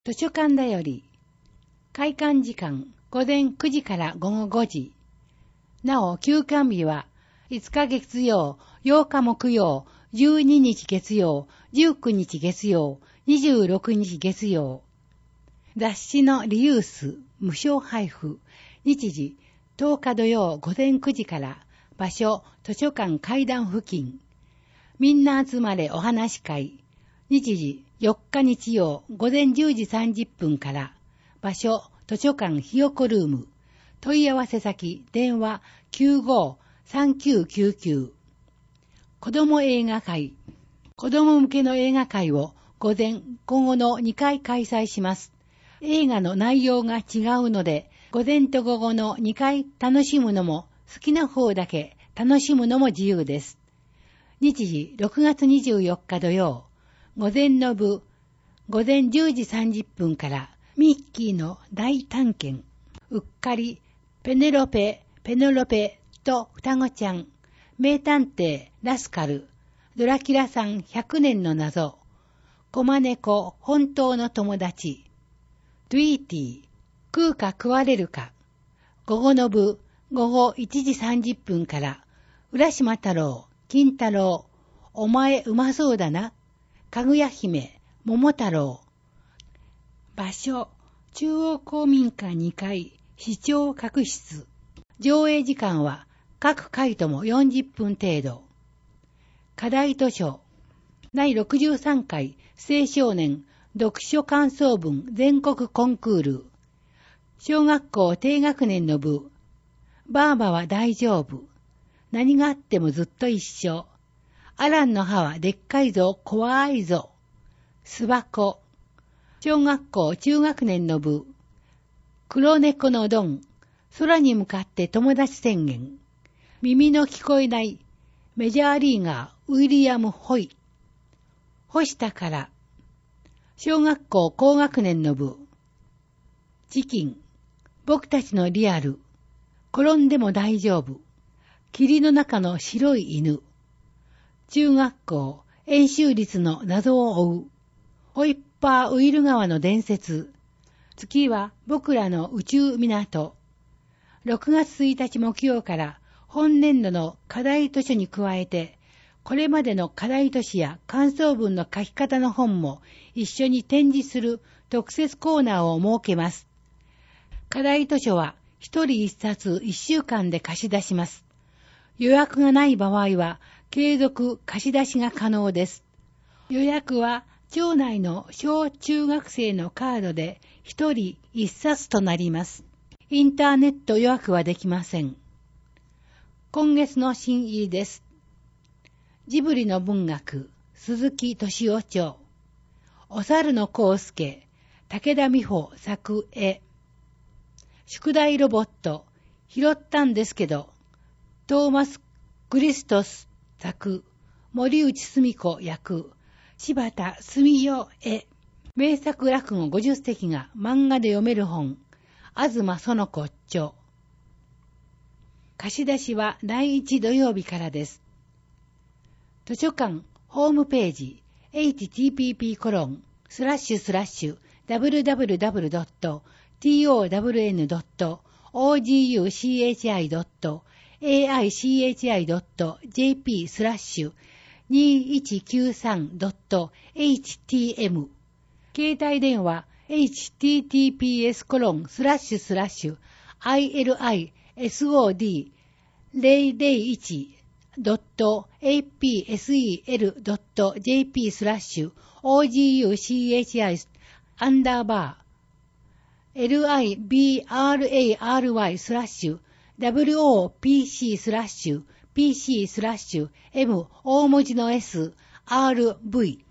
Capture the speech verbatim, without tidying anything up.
図書館だより、開館時間午前くじから午後ごじ。なお、休館日はいつか月曜、ようか木曜、じゅうににち月曜、じゅうくにち月曜、にじゅうろくにち月曜。雑誌のリユース、無償配布、日時、とおか土曜午前くじから、場所、図書館階段付近。みんな集まれお話会。日時、よっか日曜午前じゅうじさんじゅっぷんから、場所、図書館ひよこルーム。問い合わせ先、電話 きゅうご さんきゅうきゅうきゅう。子供映画会。子供向けの映画会を午前、午後のにかい開催します。映画の内容が違うので、午前と午後のにかい楽しむのも、好きな方だけ楽しむのも自由です。日時、ろくがつにじゅうよっか土曜、午前の部、午前じゅうじさんじゅっぷんから、ミッキーの大探検。うっかり、ペネロペ、ペネロペと双子ちゃん。名探偵、ラスカル。ドラキュラさんひゃくねんの謎。コマネコ、本当の友達。トゥイーティー、食うか食われるか。午後の部、午後いちじさんじゅっぷんから、浦島太郎、金太郎、お前うまそうだな。かぐや姫、桃太郎。場所、中央公民館にかい、視聴覚室。上映時間は各回ともよんじゅっぷん程度。課題図書。だいろくじゅうさんかい青少年読書感想文全国コンクール。小学校低学年の部。ばあばは大丈夫。何があってもずっと一緒。アランの歯はでっかいぞ、怖いぞ。巣箱。小学校中学年の部。黒猫のドン。空に向かって友達宣言。耳の聞こえないメジャーリーガーウィリアム・ホイ。干したから。小学校高学年の部。チキン。僕たちのリアル。転んでも大丈夫。霧の中の白い犬。中学校演習率の謎を追う。ホイッパーウィル川の伝説。月は僕らの宇宙港。ろくがつついたち木曜から本年度の課題図書に加えて、これまでの課題図書や感想文の書き方の本も一緒に展示する特設コーナーを設けます。課題図書は一人一冊一週間で貸し出します。予約がない場合は継続貸し出しが可能です。予約は町内の小中学生のカードで一人一冊となります。インターネット予約はできません。今月の新入りです。ジブリの文学、鈴木敏夫著。お猿の康介、武田美穂作絵。宿題ロボット、拾ったんですけど、トーマス・クリストス作、森内澄子役、柴田澄代絵。名作落語ごじゅっせきが漫画で読める本、東園子著。貸し出しはだいいち土曜日からです。図書館ホームページ エイチティーピーピーコロンスラッシュスラッシュダブリュダブリュダブリュドットトワンドットオージーユーシーエイチアイドットエーアイシーエイチアイドットジェーピースラッシュにいちきゅうさんドットエイチティーエム 携帯電話 エイチティーティーピーエスコロンスラッシュスラッシュアイエルアイエスオーディーゼロゼロいちドットエーピーエスイーエルドットジェーピースラッシュオージーユーシーエイチアイアンダーバー エルアイビーアールエーアールワイ スラッシュ ダブリューオーピーシー スラッシュ ピーシー スラッシュ M 大文字の S アールブイ